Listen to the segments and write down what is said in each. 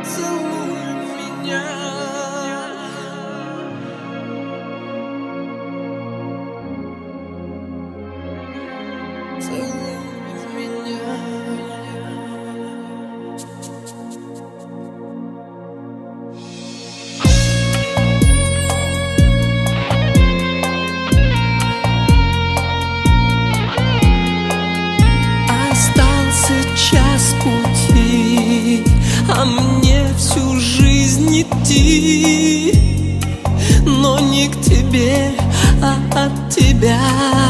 Целуй меня. Целуй меня. Час пути, а мне всю жизнь идти, но не к тебе, а от тебя.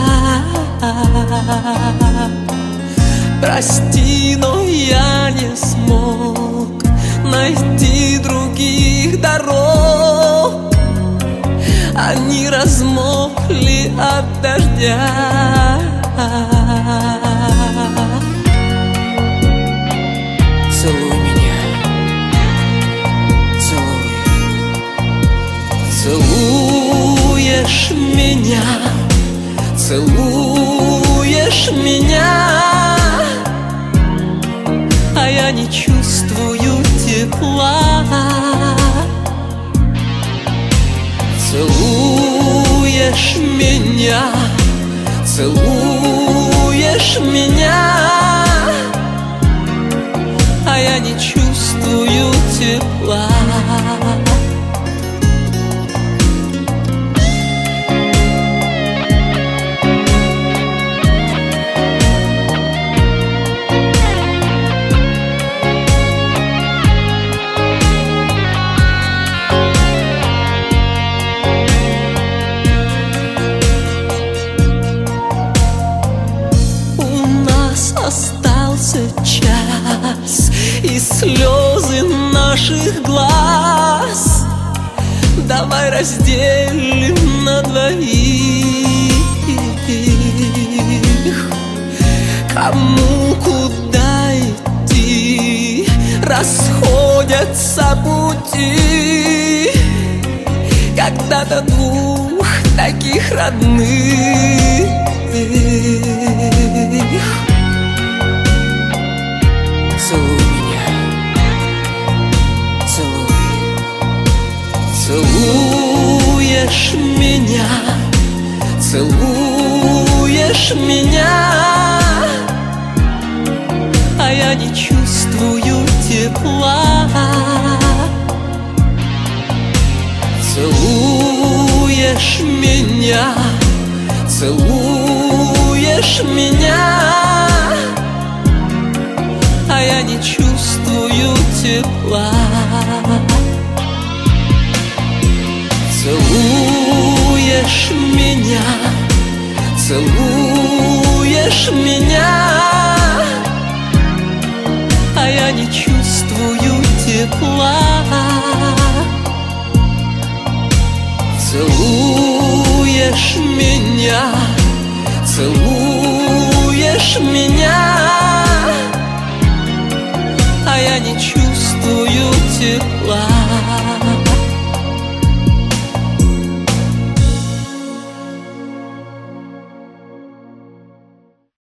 Прости, но я не смог найти других дорог. Они размокли от дождя. Целуй меня, целуй. Целуешь меня, целуешь меня, а я не чувствую тепла. Целуешь меня, целуешь меня, а я не чувствую тепла. Остался час, и слезы наших глаз давай разделим на двоих. Кому куда идти, расходятся пути. Когда-то двух таких родных Целуй меня, целуй. целуешь меня, целуешь меня, а я не чувствую тепла. Целуешь меня, целуешь меня, а я не чувствую тепла. Целуешь меня, целуешь меня, а я не чувствую тепла. Целуешь меня, целуешь меня, а я не чувствую тепла.